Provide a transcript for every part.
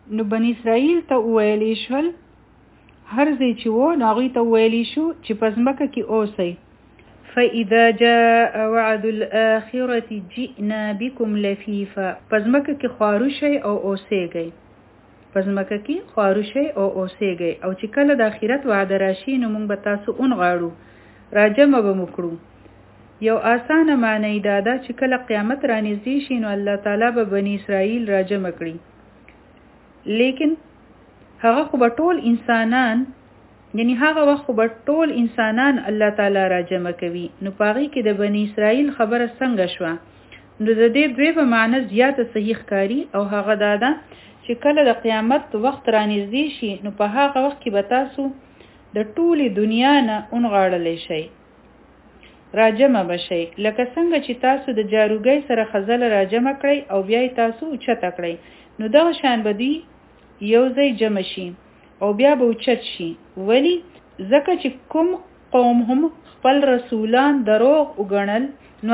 نو بنی اسرائیل ته ویلی شول هر ځای چې وو نو هغوی ته ویلی شو چې په ځمکه کې اوسئ. فإذا جاء وعد الآخرة جئنا بكم لفيفا. په ځمکه کې خوارو شئ او اوسېږئ. په ځمکه کې خوارو شئ او اوسېږئ. او چې کله د آخرت وعده راشي نو موږ به تاسو اونغاړو، راجمع به مو کړو. یو آسانه معنی دا ده چې کله قیامت رانږدې شي نو الله تعالی به بنی اسرائیل راجمع کړي. لیکن هغه خو به ټول انسانان، یعنی هغه وخت خو به ټول انسانان الله تعالی راجمع کوي. نو پاغي کې د بنی اسرائیل خبره څنګه شوه؟ نو د دې دوی په معنی زیاته صحیح ښکاري او هغه دا ده چې کله د قیامت وخت رانږدې شي نو په هغه وخت کې به تاسو د ټولې دنیا نه اونغاړلی شئ، راجمع بشئ. لکه څنګه چې تاسو د جاروګۍ سره خزل راجمع کړئ او بیا تاسو اوچته کړئ، نو دغه شان به دوی یو ځای جمع شي او بیا به اوچت شي. ولی؟ ځکه چې کوم قوم هم خپل رسولان دروغ وګڼل نو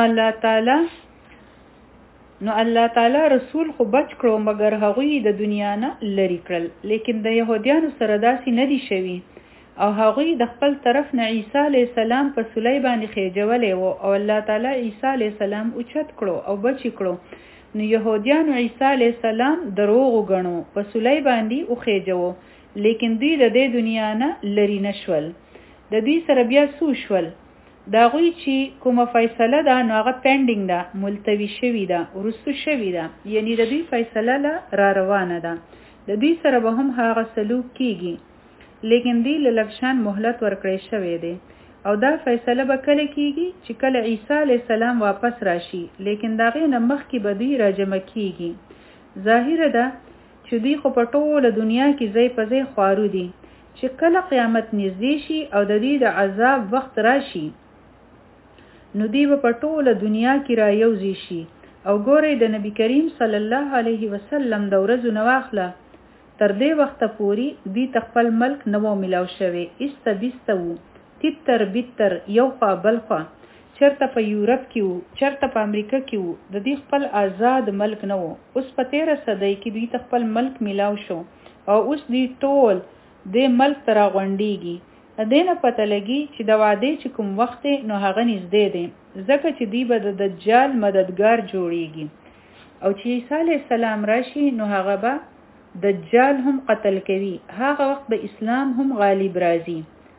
الله تعالی رسول خو بچ کړو مګر هغوی د دنیا نه لري کړل. لیکن د یهودیانو سره داسې نه دي شوي او هغوی د خپل طرف نه عیسی علیه السلام په سولی باندې خېجولی و او الله تعالی عیسی علیه السلام اوچت کړو او بچ کړو. نو یهودیانو عیسی علیه السلام دروغ وګڼو، په سولی باندې وخېجوو، لیکن دوی د دې دنیا نه لري نشول. د دوی سره بیا څو شول؟ د هغوی چې کومه فیصله ده نو هغه پینډینګ ده، ملتوي شوي ده، وروستو شوي ده، یعنی د دوی فیصله را روانه ده. د دوی سره به هم هغه سلوک کیږي، لیکن دوی له لږ شان مهلت ورکړی شوی دی. او دا فیصله به کله کیږي چې کله عیسی علیه السلام واپس راشي، لیکن د هغې نه مخکې به دوی راجمع کیږي. ظاهره ده چې دوی خو په ټوله دنیا کې ځای په ځای خوارو دي. چې کله قیامت نږدې شي او د دوی د عذاب وخت راشي نو دوی به په ټوله دنیا کې را یوځای شي. او ګورئ د نبی کریم صلی الله علیه وسلم د ورځو نه واخله تر دې وخته پورې دوی ته خپل ملک نه و میلاو شوی، ایسته بیسته وو، تیتر بیتر، یو خوا بل خوا، چرته په یورپ کې وو، چرته په امریکا کې وو، د دې خپل آزاد ملک نه وو. اوس په 13 صدۍ کې دوی ته خپل ملک میلاو شو او اوس دوی ټول دې ملک ته راغونډېږي. د دې نه پته لګي چې د وعدې چې کوم وخت نو هغه نږدې دی، ځکه چې دوی به د دجال مددګار جوړیږي. او چې عیسی علیه السلام راشي نو هغه به دجال هم قتل کوي. هغه وخت به اسلام هم غالب راځي،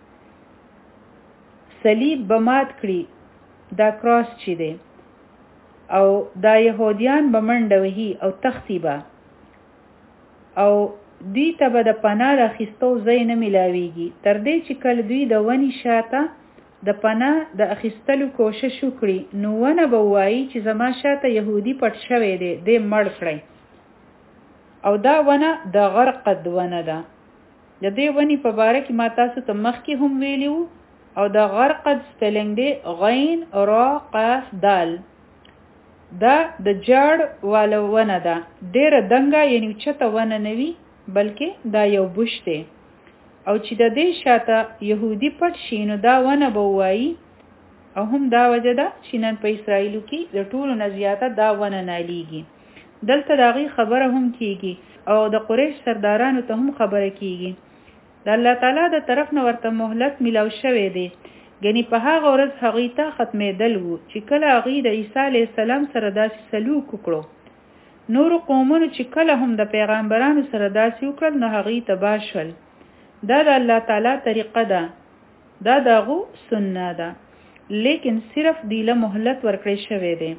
صلیب به مات کړي، دا کراس چې دی، او دا یهودیان به منډه وهي او تختی به، او دوی ته به د پناه د اخیستو ځای نه میلاویږي تر دې چې کله دوی د ونې شاته د پناه د اخیستلو کوشش وکړي نو ونه به وایي چې زما شاته یهودي پټ شوی دی، دې مړ کړئ. او دا ونه د غرقد ونه ده. د دې ونې په باره کې ما تاسو ته مخکې هم ویلي وو. او د غرقد سپیلنګ دی غین را قاف دال. دا د جاړ والا ونه ده، ډېره دنګه، یعنی چته ونه نه وي بلکې دا یو بوش دی. او چې د دې شاته یهودي پټ شي نو دا ونه به وایي. او هم دا وجه ده چې نن په اسرائیلو کې د ټولو نه زیاته دا ونه نالیږي. دلته د هغې خبره هم کیږي او د قریش سردارانو ته هم خبره کیږي. د الله تعالی د طرف نه ورته مهلت میلاو شوی دی، ګنې په هغه ورځ هغې ته ختمېدل وو چې کله هغې د عیسی علیه السلام سره داسې سلوک وکړو. نورو قومونو چې کله هم د پیغمبرانو سره داسې وکړل نو هغې تباه شول. دا د الله تعالی طریقه ده، دا د هغو سنت ده، لیکن صرف دی له مهلت ورکړی شوی دی.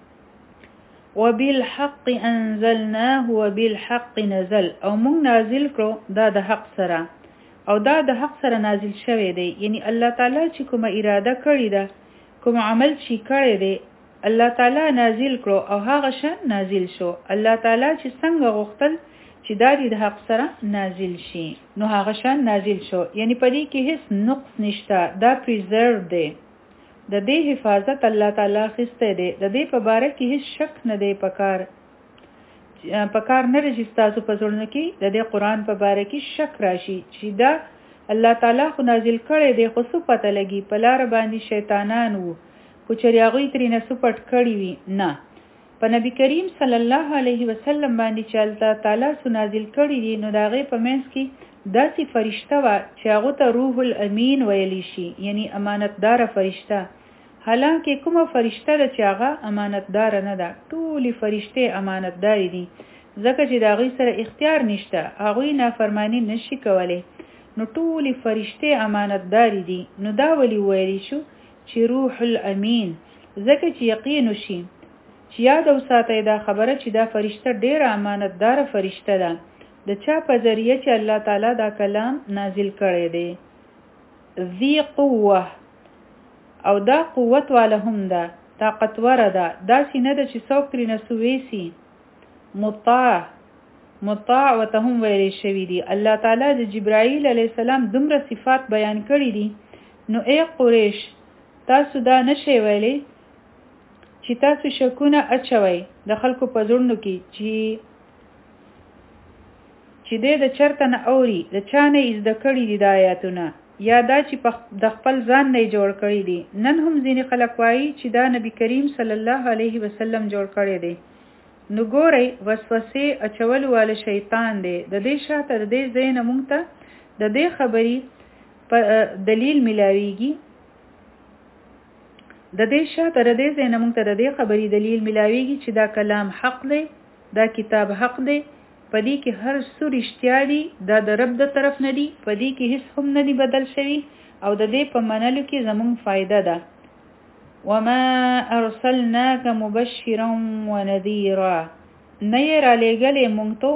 وبالحق انزلناه وبالحق نزل، او مونږ نازل کړو دا د حق سره، او دا د حق سره نازل شوی دی. یعنی الله تعالی چې کومه اراده کړې ده، کوم عمل چې کړی دی الله تعالی نازل کړو او هغه شان نازل شو. الله تعالی چې څنګه غوښتل چې دا د حق سره نازل شي نو هغه شان نازل شو. یعنی په دې کې هیڅ نقص نشته، دا پریزرو دی، د دې حفاظت الله تعالی خسته دی. د دې په باره کې هیڅ شک نه دی پکار نه راشي تاسو په زړه کې د دې قران په باره کې شک راشي چې دا الله تعالی خو نازل کړی دی، خو څه پته لګي په لار باندې شیطانان وو، خو چې هغوی ترې نه څه پټ کړي وي. نه، په نبی کریم صلی الله علیه وسلم باندې چې الله تعالی نازل کړی دی نو دا غي په منځ کې داسې فرشته وا چې هغه ته روح الامین ویلی شي یعنی امانتدار فرشته حالانکه کومه فرشته ده چې هغه امانتدار نه ده ټولې فرشته امانتدار دي ځکه چې دا غي سره اختیار نشته هغه نافرمانی نشي کولای نو ټولې فرشته امانتدار دي نو دا ولی ویلی شو چې روح الامین ځکه چې یقین شي چې یاد اوساتئ دا خبره چې دا فرشته ډیره امانتدار فرشته ده د چا په ذریعه چې الله تعالی دا کلام نازل کړی دی ذی قوه او دا قوت والا هم ده طاقتور ده داسې نه ده چې څوک ترې نسویسي مطاع وته هم ویل شوی دی الله تعالی د جبرائیل علیه السلام دومره صفات بیان کړی دي نو ای قریش تاسو دا نشئ ویلی چې تاسو شکونه اچوي د خلکو په زړونو کې چې د چرته نه اوري د چا نه زده کړي دي د آیاتونه یا دا چې د خپل ځان نه جوړ کړي دي نن هم ځینې خلک وایي چې دا نبی کریم صلی الله علیه وسلم جوړ کړی دی نو ګورئ وسوسې اچول والا شیطان دی د دې شاته د دې ځای نه مونږ ته د دې خبرې په دلیل ملاویږي د دې شاته د دې ځای نه مونږ ته د دې خبرې دلیل ملاویږي چې دا کلام حق دی دا کتاب حق دی پدې کې هر څه رښتیا دي دا د رب د طرف نه دي پدې کې هیڅ هم نه دي بدل شوی او د دې په منلو کې زموږ فائدہ ده وما ارسلناک مبشرا ونذیرا نه یې را لېږلې مونږ ته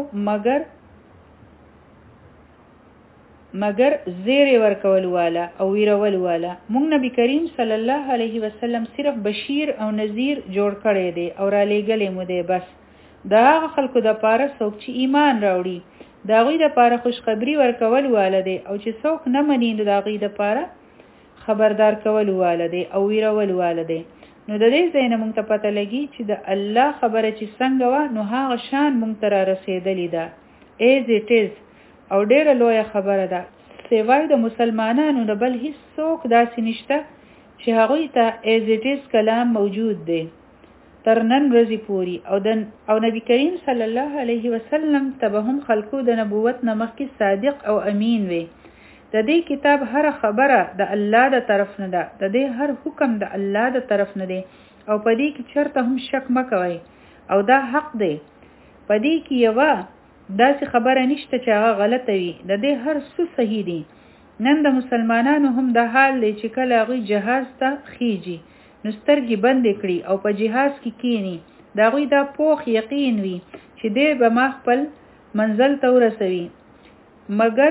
مگر زیری ورکول والا او ویرول والا مونږ نبی کریم صلی الله علیه وسلم صرف بشیر او نذیر جوړ کړی دی او را لېږلې مو دی بس دا هغه خلکو د پاره څوک چې ایمان راوړي دا غوی د پاره خوشخبری ورکول والده او چې څوک نه مني نو دا غوی د پاره خبردار کول والده او ویرول والده نو د دې ځای نه مونږ ته پته لګي چې د الله خبره چې څنګه و نو هغه شان مونږ ته را رسیدلې ده as it is او ډېره لویه خبره ده سیوای د مسلمانانو نه بل هیڅ څوک داسې نشته چې هغوی ته as it is کلام موجود دی تر نن ورځې پوري او نبی کریم صلی الله علیه وسلم ته هم خلقو د نبوت نه مخکې صادق او امین وي د دې کتاب هر خبره د الله د طرف نه ده د دې هر حکم د الله د طرف نه دی او پدې کې چرته هم شک مکوئ او دا حق دی پدې کې یو داسې خبره نشته چې هغه غلطه وي د دې هر څه صحیح دي نن د مسلمانانو هم د حال دی چې کله هغوی جهاز ته خیږي نو سترګې بندې کړي او په جهاز کې کینی دا غوی دا پوخ یقین وي چې دې به ما خپل منزل ته ورسوي مګر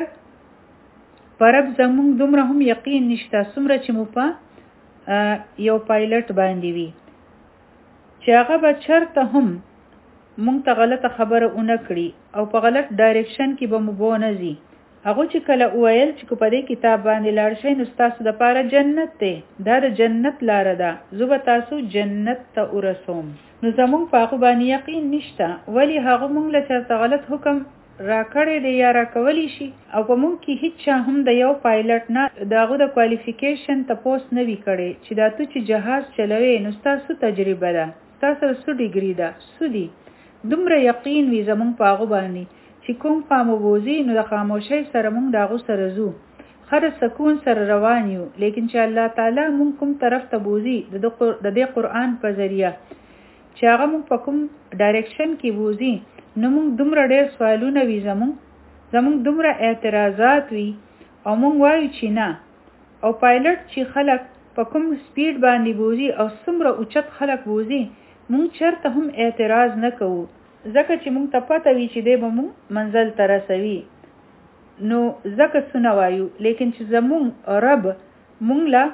پرب زمونږ دومره هم یقین نشته څومره چې مو په یو پایلټ باندې وي چې هغه به چرته هم مونږ ته غلطه خبره اونه کړي او په غلط ډایرکشن کې به مو بونه ځي هغه چې کله وویل چې په دې کتاب باندې لاړ شئ نو تاسو د پاره جنت دی دا د جنت لار ده زه به تاسو جنت ته ورسوم نو زمونږ په هغه باندې یقین نشته ولی هغه مونږ له چرته غلط حکم راکړی دی یا راکولی شي او په مونږ کې هیڅ چا هم د یو پایلټ نه دغه د کوالیفیکیشن تپوس نه وي کړی چې دا تو چې جهاز چلوي نو تاسو تجربه ده تاسو څه ډیګري ده سودی دومره یقین وي زمونږ په هغه باندې چې کوم خاموشي نو د خاموشۍ سره مونږ داغو سره زو خره سکون سره روان یو لیکن چې الله تعالی مونږ کوم طرف ته بوزي د دې قرآن په ذریعہ چې هغه مونږ په کوم ډایرکشن کې بوزي نو مونږ دومره ډېر سوالونه وي زمونږ دومره اعتراضات وي او مونږ وایو چې نه او پایلټ چې خلک په کوم سپیډ باندې بوزي او څومره اوچت خلک بوزي مونږ چرته هم اعتراض نه کوو ځکه چې مونږ ته پته وي چې دی به مونږ منزل ته رسوي نو ځکه څه نه وایو لیکن چې زمونږ رب مونږ له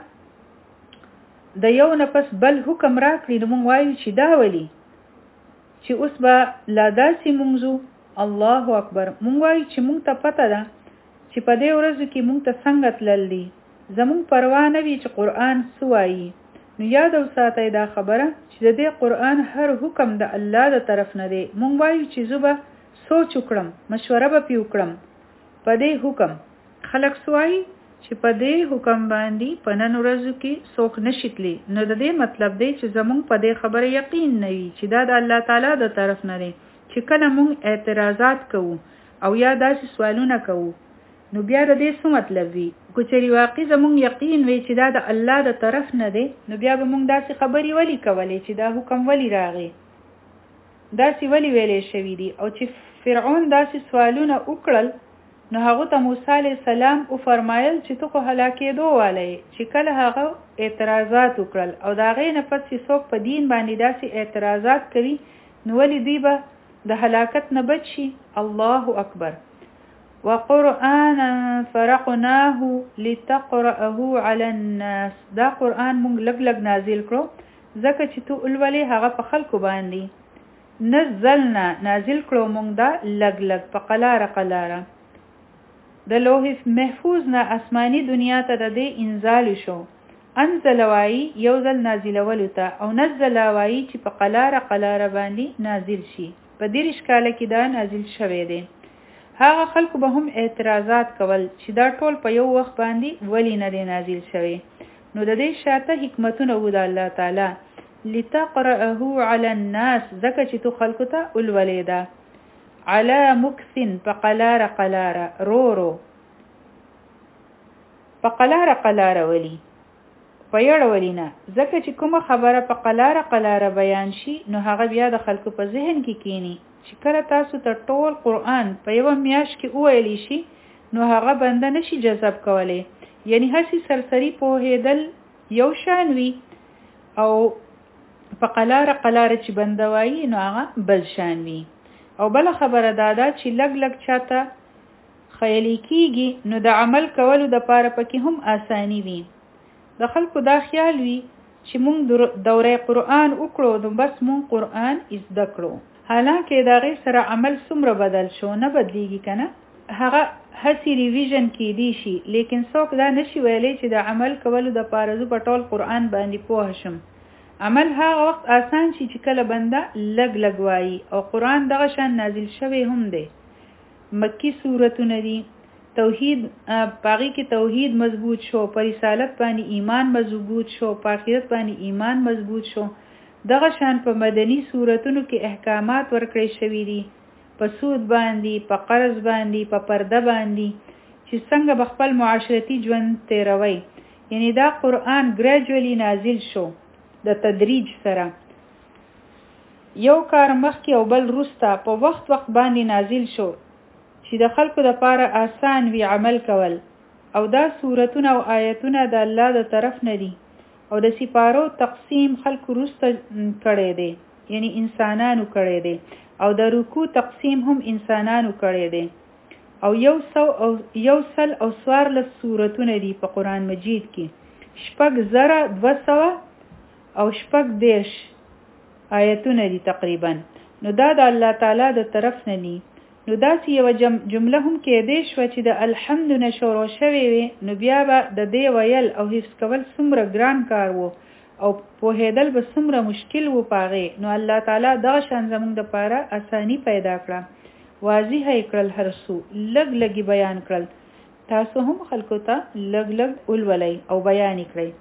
د یو نه پس بل حکم راکړي نو مونږ وایو چې دا ولي چې اوس به لا داسې مونږ ځو الله اکبر مونږ وایو چې مونږ ته پته ده چې په دې ورځو کې مونږ ته څنګه تلل دي زمونږ پروا نه وي چې قرآن څه وایي نو یاد وساتئ دا خبره چې د دې قرآن هر حکم د الله د طرف نه دی مونږ وایو چې زه به سوچ وکړم مشوره به پې وکړم په دې حکم خلک څه وایي چې په دې حکم باندې په نن ورځو کې څوک نشتلی نو د دې مطلب دی چې زمونږ په دې خبره یقین نه وي چې دا د الله تعالی د طرف نه دی چې کله مونږ اعتراضات کوو او یا داسې سوالونه کوو نو بیا د دې څه مطلب وي کو چې واقعي زمونږ یقین وي چې دا د الله د طرف نه دی نو بیا به مونږ داسې خبرې ولي کولې چې دا حکم ولي راغی داسې ولي ویلې شوی دي او چې فرعون داسې سوالونه وکړل نو هغه ته موسی علیه السلام او فرمایل چې تو خو هلاکېدو والی چې کله هغه اعتراضات وکړل او دا غي نه پس چې څوک په دین باندې داسې اعتراضات کوي نو ولې دوی به د هلاکت نه بچ شي الله اکبر وقرآنا فرقناه لتقرأه على الناس دا قرآن مونږ لګ لګ نازل کړو ځکه چې تو اولولې هغه په خلکو باندې نزلنا نازل کړو مونږ دا لګ لګ په قلاره د لوح محفوظ نه آسمانی دنیا ته د دې انزال شو انزل وای یو ځل نازلولو ته او نزل وای چې په قلاره باندې نازل شي په دې اشکاله کې دا نازل شوی دی هغه خلکو به هم اعتراضات کول چې دا ټول په یو وخت باندې ولی نه دی نازل شوی نو د دې شاته حکمتونه و د الله تعالی لتقرأه على الناس ځکه چې تو خلکو ته ولولیدا على مكث فقلاره رورو فقلاره ولی پيړ ولینا ځکه چې کومه خبره په قلاره بیان شي نو هغه بیا د خلکو په ذهن کې کینی چې کله تاسو ته ټول قرآن په یو میاش کې وویلی شي نو هغه بنده نشي جذب کولی یعنی هسي سرسری په هیدل یو شان وي او په قلاره چې بنده وایي نو هغه بل شان وي او بل خبره دادا چې لګ چاته خیالي کیږي نو د عمل کولو د پاره پکې هم آسانی وي د خلکو دا خیال وي چې مونږ دوره قرآن وکړو نو بس مونږ قرآن زده کړو حالانکه دا غي سره عمل څومره بدل شو نه بدلیږي کنه هغه هسي ریویژن کې دی شي لیکن څوک دا نشي ویلي چې د عمل کولو د پاره زو په ټول قرآن باندې پوه شم عمل هغه وخت آسان شي چې کله بنده لګ وایي او قرآن دغه شان نازل شوی هم دی مکی سورتونه دي توحید باقی کې توحید مضبوط شو پر رسالت باندې ایمان مضبوط شو په آخرت باندې ایمان مضبوط شو دغه شان په مدني سورتونو کې احکامات ورکړی شوی دي په سود باندې په قرض باندې په پرده باندې چې څنګه بخپل معاشرتي ژوند تیروي یعنی دا قرآن ګریجوالي نازل شو د تدریج سره یو کار مخکې او بل وروسته په وخت باندې نازل شو چې د خلکو لپاره آسان وي عمل کول او دا سورتونه او آیتونه د الله د طرف نه دي او د سپارو تقسیم خلکو وروسته کړی دی یعنی انسانانو کړی دی او د رکوع تقسیم هم انسانانو کړی دی او یو سل او څوارلس سورتونه دي په قرآن مجید کې 6200 او 10 آیتونه دي تقریبا نو دا د الله تعالی د طرف نه دي نو داسې یو جمله هم کې دی شو چې د الحمد نه شروع شوی وي نو بیا به د دې ویل او حفظ کول څومره ګران کار وو او پوهېدل به څومره مشکل وو پاغې نو الله تعالی دا شان زموږ لپاره اسانی پیدا کړه واضح یې کړل هر څه لګ بیان کړل تاسو هم خلکو ته لګ ولولئ او بیان کړئ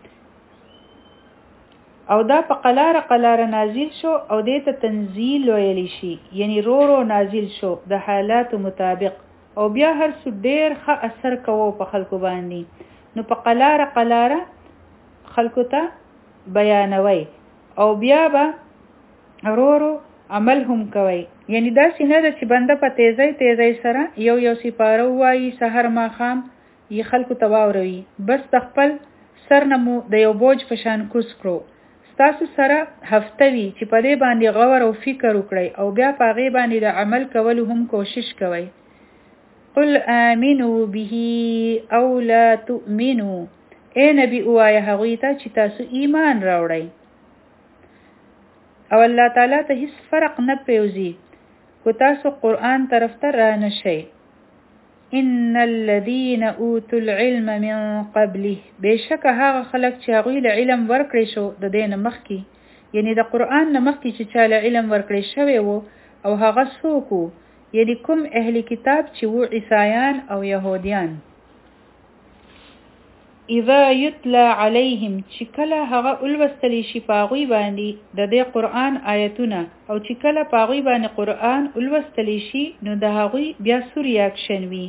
او دا په قلاره نازل شو او دې ته تنزیل ویل شي یعنی رو نازل شو د حالات مطابق او بیا هر څه ډېر ښه اثر کوو په خلکو باندې نو په قلاره خلکو ته بیانوي او بیا به رو عمل هم کوي یعنی دا څنګه ده چې بنده په تیزی سره یو سپاره وایي سحر ماخام یې خلکو ته واوروي بس د خپل سر نمو د یو بوج په شان کوس کړو تاسو سره هفته وی چې په دې باندې غور او فکر وکړئ او بیا په هغه باندې د عمل کولو هم کوشش کوئ قل آمنوا به او لا تؤمنوا اے نبی اوایه هغوی ته چې تاسو ایمان راوړئ او الله تعالی ته هیڅ فرق نه پیوزي کو تاسو قرآن طرف ته را نشئ ان الذين اوتوا العلم من قبله بشک هغه خلک چې هغه له علم ورکړی شو د دین مخکي یعنی د قرآن نه مخکي چې چاله علم ورکړی شوی وو او هغه څوک یعنی کوم اهل کتاب چې وو عیسایان او يهوديان اذا یتلا علیهم چې کله هغه ولوستلی شي پاغوی باندې د دې قرآن آیتونه او چې کله پاغوی باندې قرآن ولوستلی شي نو د هغوی بیا سو ریاکشن وي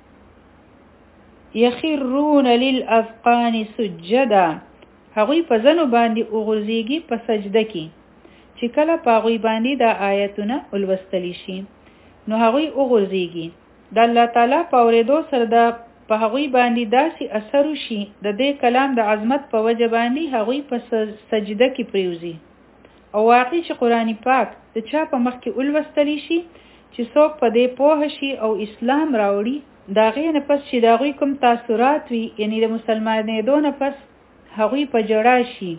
یخرون للاذقان سجدا هغوی په ځنو باندې وغورځيږي په سجده کې چې کله پاغوی باندې د آیتونه ولوستلی شي نو هغوی وغورځيږي د الله تعالی په اورېدو سره د په هغوی باندې داسې اثر وشي د دې کلام د عظمت په وجه باندې هغوی په سجده کې پریوزي او واقعي چې قرآن پاک د چا په مخ کې ولوستلی شي چې څوک په دې پوه شي او اسلام راوړي دا غي نه پس چې دا غوی کوم تاثیرات وي یعنی د مسلمانېدو نه پس هغوی په جړا شي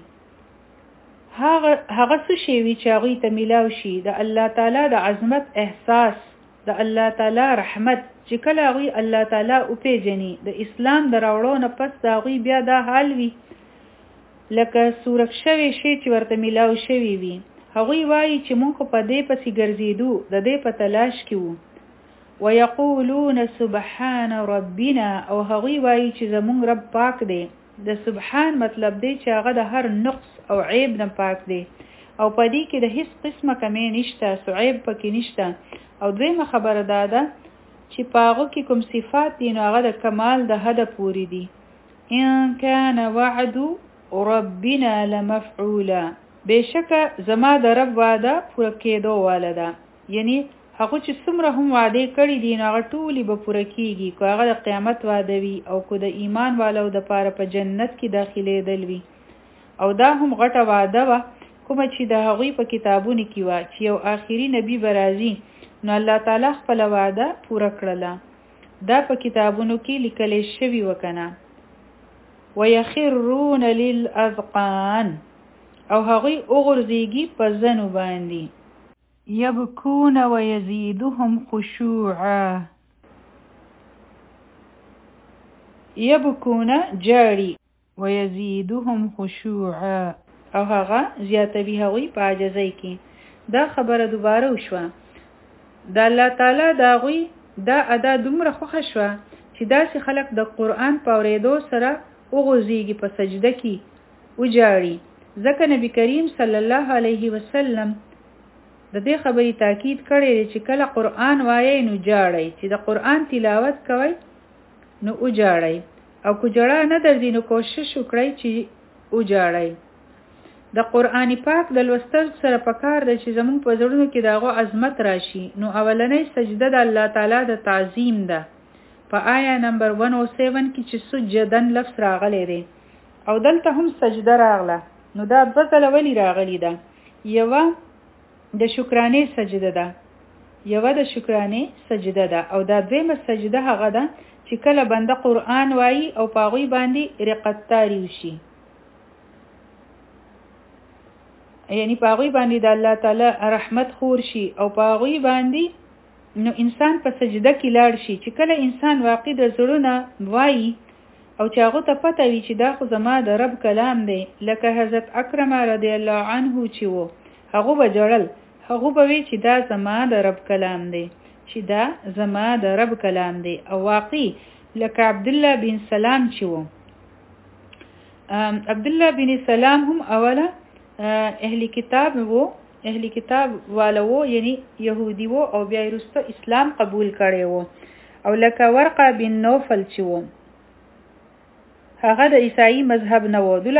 هغه څه شی وي چې هغوی ته میلاو شي د الله تعالی د عظمت احساس د الله تعالی رحمت چې کله هغوی الله تعالی وپېژني د اسلام د راوړو نه پس د هغوی بیا دا حال وي لکه سورک شوی شی چې ورته میلاو شوی وي هغوی وایي چې مونږ په دې پسې ګرځېدو د دې په تلاش کې وو ويقولون سبحان ربنا او هغوی وایي چې زمونږ رب پاک دی د سبحان مطلب دی چې هغه د هر نقص او عیب نه پاک دی او په دې کې د هیڅ قسمه کمی نشته عیب پکې نشته او دویمه خبره ده چې پاغو کې کوم صفات دي نو هغه د کمال د حد پوری دي ان کان وعد ربنا لمفعولا بشکه زما د رب وعده پوره کېدو والده یعنی هغه چې څومره هم وعده کړی دي نو هغه ټولې به پوره کیږي کو هغه د قیامت وعده وي او کو د ایمان والو د پاره په جنت کې داخلي دل وي او دا هم غټه وعده وا کوم چې د هغوی په کتابونو کې وا چې یو آخري نبی برازي نو الله تعالی خپل وعده پوره کړله دا په کتابونو کې لیکل شوی وکنه ويخرون للاذقان او هغوی وغورځيږي په ځنو باندې يبكون ويزيدهم خشوعا يبكون جاري ويزيدهم خشوعا او هغه زیاتوي هغوی په عاجزۍ کې دا خبره دوباره وشوه د الله تعالی دا غوی دا ادا دومره خوښه شوه چې داسې خلک د قرآن په اورېدو سره وغورځيږي په سجده کې وجاړي ځکه نبی کریم صلی الله علیه وسلم د دې خبرې تاکید کړی چې کله قرآن وایي نو جاړئ چې د قرآن تلاوت کوئ نو وجاړئ او کو جړه نه درځي نو کوشش وکړئ چې وجاړئ د قرآن پاک د لوستل سره پکار دی چې زموږ په زړونو کې دغه عظمت راشي نو اولنۍ سجده د الله تعالی د تعظیم ده په آیا نمبر 107 کې چې سجدن لفظ راغلی دی او دلته هم سجده راغله نو دا بدل ولی راغلی ده یوه د شکرانه سجده ده او دا دویمه سجده هغه ده چې کله بنده قرآن وایي او پاغوی باندې رقتاری وشي یعنی پاغوی باندې د الله تعالی رحمت خور شي او پاغوی باندې نو انسان په سجده کې لاړ شي چې کله انسان واقع د زړونه وایي او چې هغه ته پته وي چې دا خو زما د رب کلام دی لکه حضرت اکرم رضی الله عنه چې وو هغه به جړل هغه به وی چې دا زما د رب کلام دی او واقعي لکه عبد الله بن سلام چې وو عبد الله بن سلام هم اوله اهل کتاب والو یعنی يهودي وو او بیا وروسته اسلام قبول کړي وو او لکه ورقه بن نوفل چې وو هغه د عیسائی مذهب نه وو دله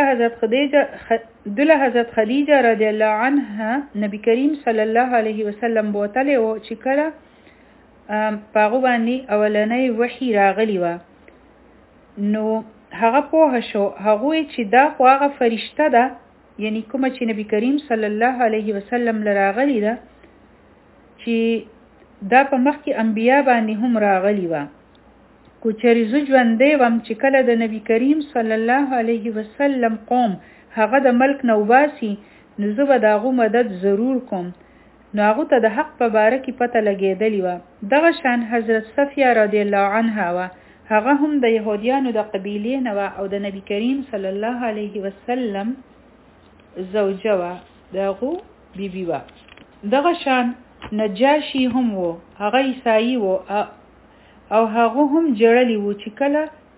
حضرت خدیجه رضی الله عنها نبی کریم صلی الله علیه وسلم بوتله وو چې کله پاغو باندې اولنۍ وحی راغلی و نو هغه په شو هغه چې دا خو هغه فرشته ده یعنی کوم چې نبی کریم صلی الله علیه وسلم لراغلی ده چې دا په مخ کې انبیا باندې هم راغلی و کو چری زو ژوندې وم چې کله د نبی کریم صلی الله علیه وسلم قوم هغه د ملک نوباسي نو زه به داغو مدد ضرور کوم نو هغه ته د حق په باره کې پته لګېدلی و دغه شان حضرت صفیه رضی الله عنها و هغه هم د يهوديانو د قبیلې نه و او د نبی کریم صلی الله علیه وسلم زوجه و دغه بیبي و دغه شان نجاشی هم و هغه عیسائی و او هغه هم جړلی و چې کله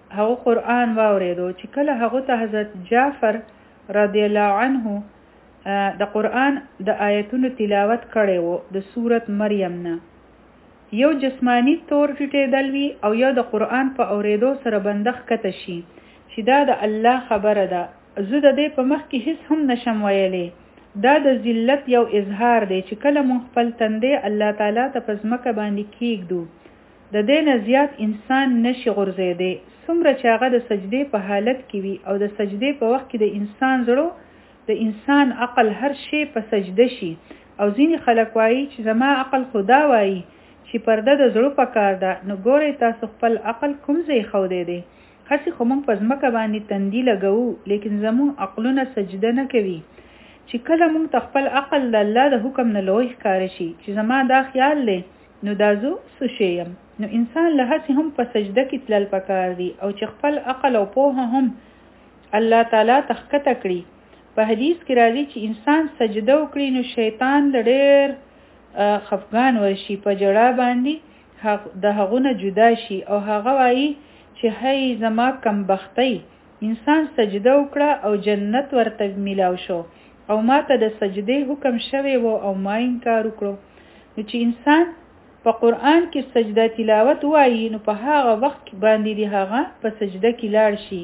هغه قرآن واوریدو چې کله هغه ته حضرت جعفر رضی الله عنه د قرآن د آیتونو تلاوت کړي وو د سورت مریم نه یو جسمانی طور ټیټېدل وي او یو د قرآن په اوریدو سره بندخ کته شي چې دا د الله خبره ده زه د دې په مخ کې هیڅ هم نشم ویلې دا د ذلت یو اظهار دی چې کله مونږ خپل تندې الله تعالی ته په ځمکه باندې کېږدو د دې نه زیات انسان نشي غورځېدی څومره چې هغه د سجدې په حالت کې وي او د سجدې په وخت کې د انسان زړه د انسان عقل هر شی په سجده شي او ځینې خلک وایي چې زما عقل خدا وایي چې پرده د زړه په کار ده نو ګورئ تاسو خپل عقل کوم ځای ښودی دی هسې خو موږ په ځمکه باندې تندي لګوو لیکن زموږ عقلونه سجده نه کوي چې کله موږ ته خپل عقل د الله د حکم نه لوی ښکاره شي چې زما دا خیال دی نو دا زه څه شی یم نو انسان له هسې هم په سجده کې تلل پکار دي او چې خپل عقل او پوهه هم الله تعالی ته ښکته کړي په حدیث کې راځي چې انسان سجده وکړي نو شیطان له ډېر خفګان ورشي په جړه باندې د هغونه جدا شي او هغه وایي چې هی زما کمبختۍ انسان سجده وکړه او جنت ورته ملاو شو او ماته د سجدې حکم شوی وو او ما انکار وکړو نو چې انسان په قرآن کې سجده تلاوت وایي نو په هغه وخت باندې دی هغه په سجده کې لاړ شي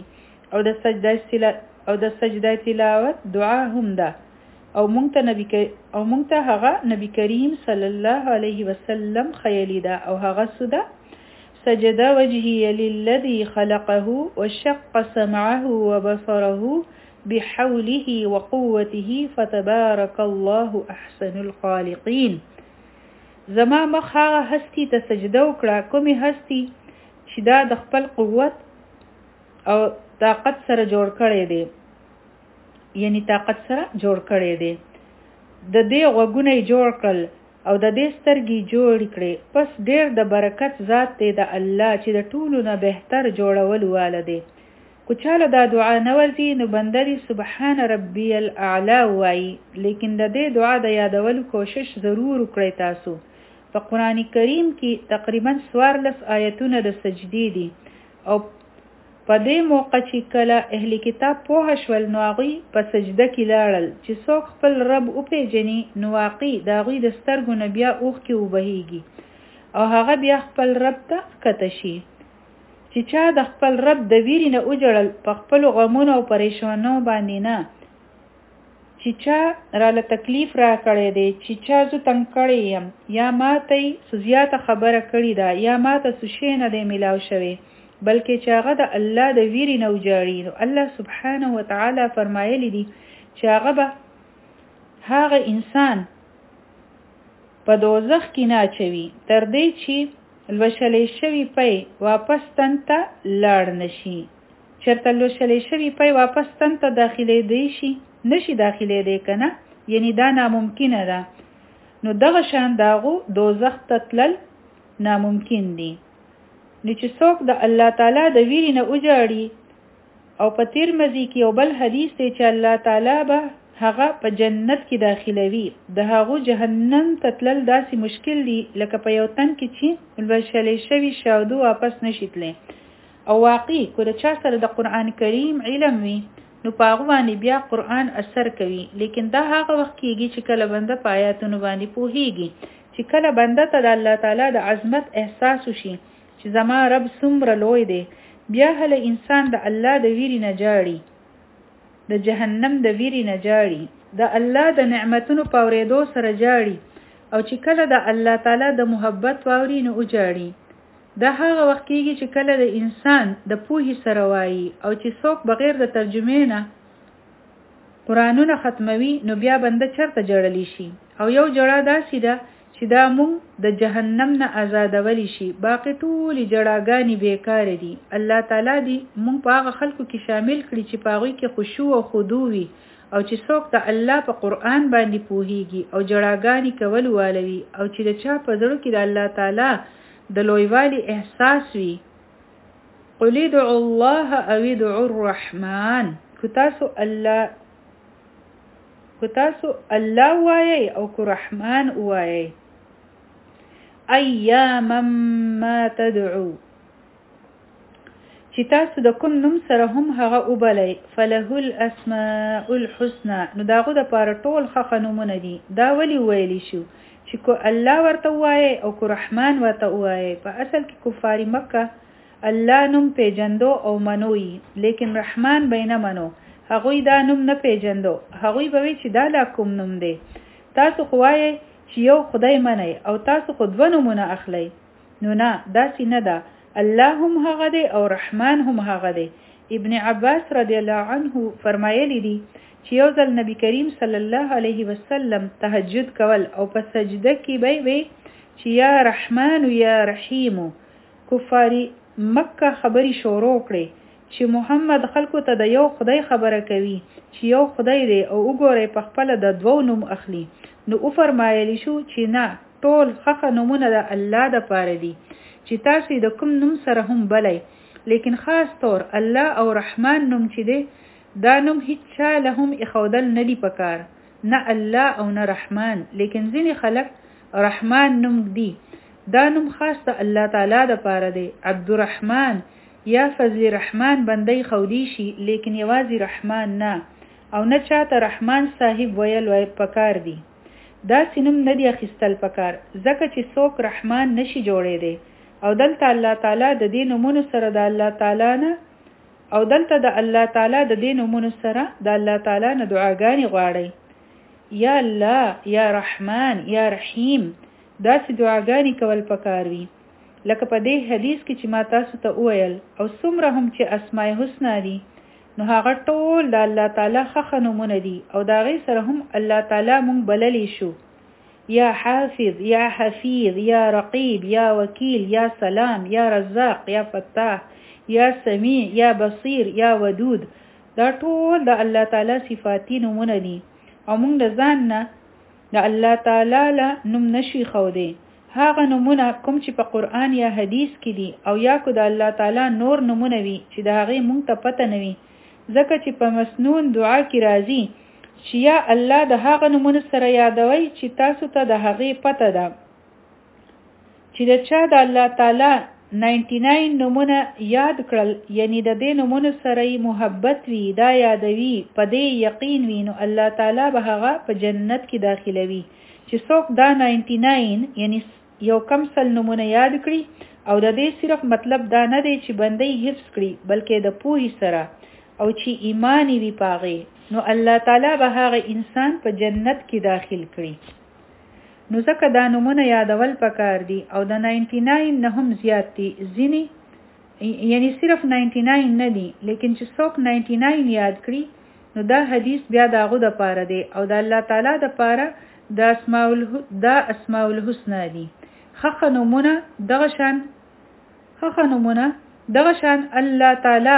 او د سجده تلاوت دعا هم ده او مونږ ته هغه نبی کریم صلی الله علیه وسلم خیلی ده او هغه سوده سجد وجهي للذي خلقه وشق سمعه وبصره بحوله وقوته فتبارك الله احسن الخالقين زما مخ هغه هستی ته سجده وکړه کومې هستی چې دا د خپل قوت او طاقت سره جوړ کړی دی یعنی طاقت سره جوړ کړی دی د دې غوږونه جوړ کړل او د دې سترګې جوړ کړې پس ډېر د برکت ذات دی د الله چې د ټولو نه بهتر جوړول واله دی کو چاله دا دعا نه ورځي نو بندري سبحان ربي الاعلى وایي لیکن د دې دعا د یادولو کوشش ضرور وکړئ تاسو په قرآن کریم کې تقریبا 14 آیتونه د سجدې دي او په دې موقع چې کله اهل کتاب پوه شول نو هغوی په سجده کې لاړل چې څوک خپل رب وپېژني نو واقعي د هغوی د سترګو نه بیا اوښکې وبهیږي او هغه بیا خپل رب ته ښکته شي چې چا د خپل رب د ویرې نه وجړل په خپلو غمونو او پریشانو باندې نه چې چا راله تکلیف را کړی دی چې چا زه تنګ کړی یم یا ماته یې څه زیاته خبره کړې ده یا ماته څه شی نه دی میلاو شوی بلکې چې هغه د الله د ویرې نه وجاړي نو الله سبحانه وتعالی فرمایلی دي چې هغه به هغه انسان په دوزخ کې نه اچوي تر دې چې لوشلې شوی پی واپس تن ته لاړ نشي چېرته لوشلې شوی پی واپس تن ته داخلېدی شي نشي داخلېدی که نه یعنی دا ناممکنه ده نو دغه شان د هغو دوزخ ته تلل ناممکن دي نو چې څوک د الله تعالی د ویرې نه وجاړي او په ترمذي کې یو بل حدیث دی چې الله تعالی به هغه په جنت کې داخلوي د هغو جهنم ته تلل داسې مشکل دي لکه په یو تن کې چې لوشلې شوي شاودو واپس نشي تللی او واقعي که د چا سره د قرآن کریم علم وي نو په هغو باندې بیا قرآن اثر کوي لیکن دا هغه وخت کېږي چې کله بنده په آیاتونو باندې پوهیږي چې کله بنده ته د الله تعالی د عظمت احساس وشي چې زما رب څومره لوی دی بیا هله انسان د الله د ویرې نه جاړي د جهنم د ویرې نه جاړي د الله د نعمتونو په اورېدو سره جاړي او چې کله د الله تعالی د محبت واوري نو وجاړي دا هغه وخت کېږي چې کله د انسان د پوهې سره وایي او چې څوک بغیر د ترجمې نه قرآنونه ختموي نو بیا بنده چرته جړلی شي او یو جړه داسې ده چې دا مونږ د جهنم نه آزادولی شي باقي ټولې جړاګانې بیکار دي الله تعالی دې مونږ په هغه خلکو کې شامل کړي چې په هغوی کې خشوع او خضوع وي او چې څوک د الله په قرآن باندې پوهیږي او جړاګانې کول والوي او چې د چا په زړه کې د الله تعالی د لویوالي احساس وي قل ادعوا الله او ادعوا الرحمن که تاسو الله وایي او که رحمان وایي ایاما ما تدعو چې تاسو د کوم نوم سره هم هغه وبلئ فله الاسماء الحسنى نو داغه د پاره ټول ښه نومونه دي. دا ولی ویلی شو چې کو الله ورته وایي او کو رحمان ورته وایي. په اصل کې کفار مکه الله نوم پیجندو او منوي لیکن رحمان بینه منو. هغوی دا نوم نه پیجندو. هغوی به وی چې دا لا کوم نوم دی. تاسو خو وایي چې یو خدای منئ او تاسو خو دوه نومونه اخلئ. نو نه داسې نه ده. الله هم هغه دی او رحمان هم هغه دی. ابن عباس رضی الله عنه فرمایلی دی چې یو ځل نبی کریم صلی الله علیه وسلم تهجد کول او په سجده کې به وی چې یا رحمان یا رحیم. کفاری مکه خبري شروع کړي چې محمد خلکو ته د یو خدای خبره کوي چې یو خدای دی او وګورئ په خپل د دوو نوم اخلي. نو او فرمایلی شو چې نه ټول ښه نومونه د الله د پاره دي چې تاسو د کوم نوم سره هم بلئ لیکن خاص طور الله او رحمان نوم چې دی دا نوم هیڅ چا له هم اخودل نه دی پکار نه الله او نه رحمان. لیکن ځینې خلک رحمان نوم دی دا نوم خاص ته الله تعالی د پاره دی. عبدالرحمن یا فضل رحمان بندي خودي شي لیکن یوازې رحمان نه او نه چاته رحمان صاحب ویل وای پکار دی. دا سینم نه دی اخیستل پکار ځکه چې څوک رحمان نشي جوړې دی او دلته الله تعالی د دې نومونو سره د الله تعالی نه او دلته د الله تعالی د دې نومونو سره د الله تعالی نه دعاګانې غواړي. یا الله یا رحمان یا رحیم دا سي دعاګانې کول پکار وي. لکه په دې حدیث کې چې ما تاسو ته وویل او څومره هم چې اسماء الحسنا دي نو هغه ټول د الله تعالی ښه نومونه دي او دا غي سره هم الله تعالی مونږ بللی شو. یا حافظ یا حفیظ یا رقیب یا وکیل یا سلام یا رزاق یا فتاح یا سمیع یا بصیر یا ودود دا ټول د الله تعالی صفاتی نومونه دي او مونږ د ځان نه د الله تعالی له نوم نشي خو دی. هغه نومونه کوم چې په قرآن یا حدیث کې دي او یا کو د الله تعالی نور نومونه وي چې د هغه مونږ ته پته نه وي ځکه چې په مسنون دعا کې راځي چې یا الله د هغه نومونه سره یادوي چې تاسو ته د هغه پته ده چې د چا د الله تعالی 99 نومونه یاد کړل یعنی د دې نومونه سره محبت وي دا یادوي په دې یقین وي نو الله تعالی به هغه په جنت کې داخلوي. چې څوک دا 99 یعنی یو کم سل نومونه یاد کړي او د دې صرف مطلب دا نه دی چې بندي حفظ کړي بلکې د پوهې سره او چې ایمانی وي پاغه نو الله تعالی به هغه انسان په جنت کې داخل کړي. نو ځکه دا نومونه یادول پکار دي او د 99 نه هم زیات دي ځینی یعنی صرف 99 نه دي لیکن چې څوک 99 یاد کړي نو دا حدیث بیا داغه د پاره دی او د الله تعالی د پاره د اسماء الحسنا دي. خخ نومونه دغه شان الله تعالی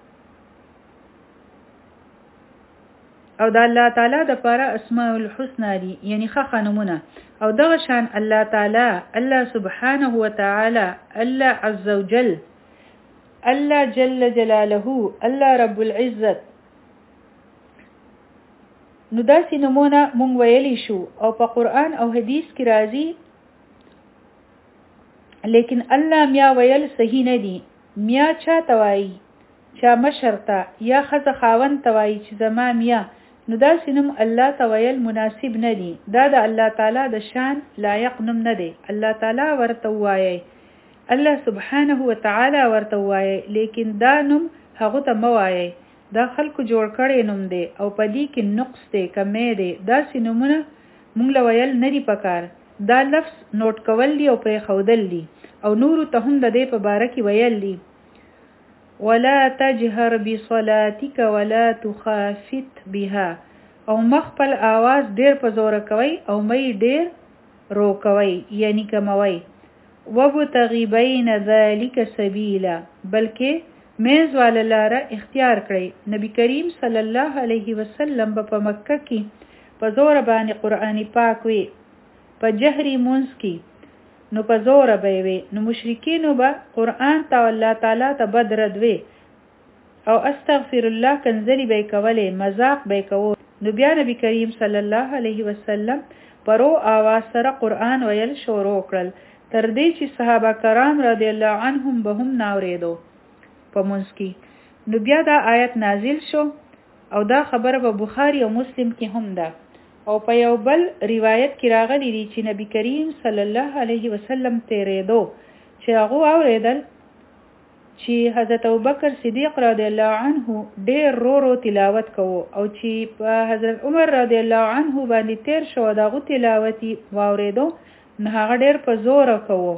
او د الله تعالی د پاره اسماء الحسنا دي یعنی خخ نومونه او دغه شان الله تعالی الله سبحانه وتعالى الله عز وجل الله جل جلاله الله رب العزت. نو داسې نمونه مونږ ویلی شو او په قرآن او حدیث کې راځي لیکن الله میا ویل صحیح نه دي. میا چا توای چا مشرتا یا خزه خاون توای چې زما میا نو داسې نوم الله تویل مناسب نه دي. دا د الله تعالی د شان لایق نوم نه دی. الله تعالی ورته وایي الله سبحانه وتعالى ورته وایي لیکن دا نوم هغه ته موایي دا خلکو جوړ کړي نوم دی او په دې کې نقص دی کمې دی. دا سينمونه مونږ لویل نه دی پکار. دا لفظ نوٹ کول دی او پرې خودل دی او نور ته هم د دې په باره کې ویل دی ولا تجهر بصلاتك ولا تخافت بها او مخبل आवाज ډیر په زور کوي او مې ډیر رو کوي یعنی کموي. وبتغي بين ذلك سبيلا بلکې میز والا لاره اختیار کړی. نبی کریم صلی الله علیه وسلم په مکه کې په زور باندې قرآن پاک وی په جهري مونږ کې نو په زور به وي نو مشرکین به قرآن ته الله تعالی ته بدرد وي او استغفر الله کنزلی به کوله مذاق به کوو. نو بیا نبی کریم صلی الله علیه وسلم پرو आवाज سره قرآن ویل شروع کړل تر دې چې صحابه کرام رضی الله عنهم به هم ناوریدو. په منځ کې. نو بیا دا آیت نازل شو او دا خبره په بخاری او مسلم کې هم ده. او په یو بل روایت کې راغلی دی چې نبی کریم صلی الله علیه وسلم تیرېدو چې هغه اوریدل چې حضرت ابوبکر صدیق رضی الله عنه ډېر رو تلاوت کوو او چې په حضرت عمر رضی الله عنه باندې تیر شو دغه تلاوتي واوریدو نه هغه ډېر په زور کوو.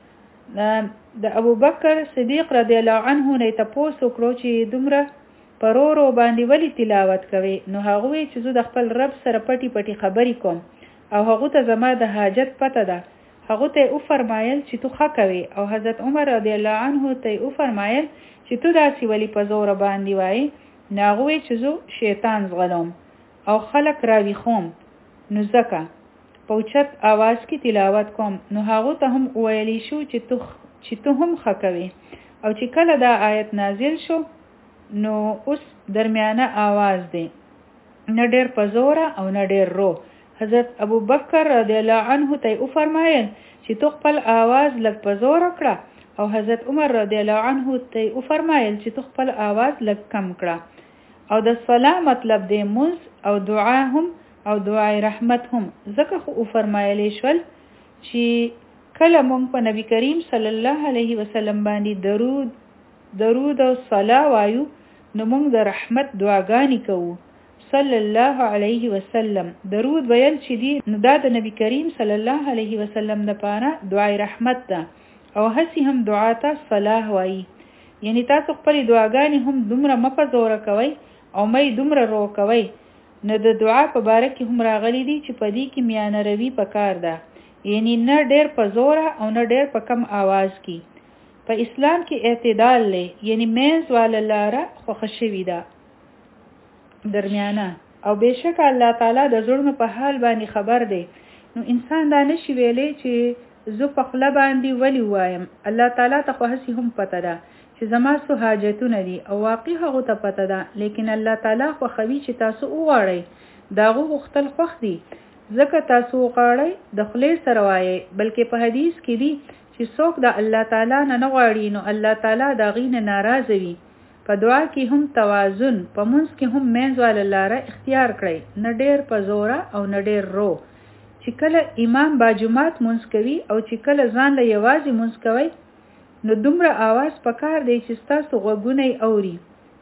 د ابوبکر صدیق رضی الله عنه نه تاسو کړو چې دومره پرورو باندې ولی تلاوت کوي. نو هغه وی چې زه د خپل رب سره پټي پټي خبرې کوم او هغه ته زما د حاجت پته ده. هغه ته او فرمایل چې تو ښه کوي او حضرت عمر رضی الله عنه ته او فرمایل چې تو داسې ولی په زور باندې وای. نو هغه وی چې زه شیطان زغلم او خلق راوي خوم نو زکه په اوچت आवाज کې تلاوت کوم. نو هغه ته هم ویلی شو چې تو هم ښه کوي. او چې کله دا آیت نازل شو نو اوس درمیانه आवाज دی، نه ډېر په زوره او نه ډېر رو. حضرت ابوبکر رضی الله عنه ته او فرمایل چې تو خپل आवाज لږ په زوره کړه او حضرت عمر رضی الله عنه ته او فرمایل چې تو خپل आवाज لږ کم کړه. او د صلاة مطلب دی منځ او دعا هم او دعای رحمت هم. ځکه خو او فرمایلی شول چې کله مونږ په نبی کریم صلی الله علیه وسلم باندې درود او صلاة وایو نو مونږ د رحمت دعاګانې کوو صلی الله علیه وسلم. درود ویل چې دی نو دا د نبی کریم صلی الله علیه وسلم لپاره دعای رحمت ده او هسې هم دعا ته صلاة وایي. یعنی تاسو خپل دعاګانې هم دومره مپزوره کوئ او مې دومره رو کوئ. نو د دعا په باره کې هم راغلی دی چې په دې کې میانه روي پکار ده، یعنی نه ډېر په زوره او نه ډېر په کم आवाज کې. په اسلام کې اعتدال لې یعنی منځ والا لاره خوښه شوې ده درمیانه. او بهشکه الله تعالی د زړونو په حال باندې خبر دی. نو انسان دا نشي ویلی چې زه په خوله باندې ولي وایم. الله تعالی ته خو هسې هم پته ده چې زما څه حاجتونه دي او واقع هغه ته پته ده. لیکن الله تعالی خوښوي چې تاسو وغواړئ، د هغه غوښتل خوښ دي. ځکه تاسو وغواړئ د خولې سره وایئ، بلکې په حدیث کې دي چې څوک د الله تعالی نه غواړي نو الله تعالی د هغې نه ناراضه وي. په دعا کې هم توازن، په منځ کې هم منځ والا لاره اختیار کړئ، نه ډېر په زوره او نه ډېر رو. چې کله امام با جماعت منځ کوي او چې کله ځان له یوازې منځ کوئ نو دومره आवाज پکار دی چې ستاسو غوږونه یې اوري.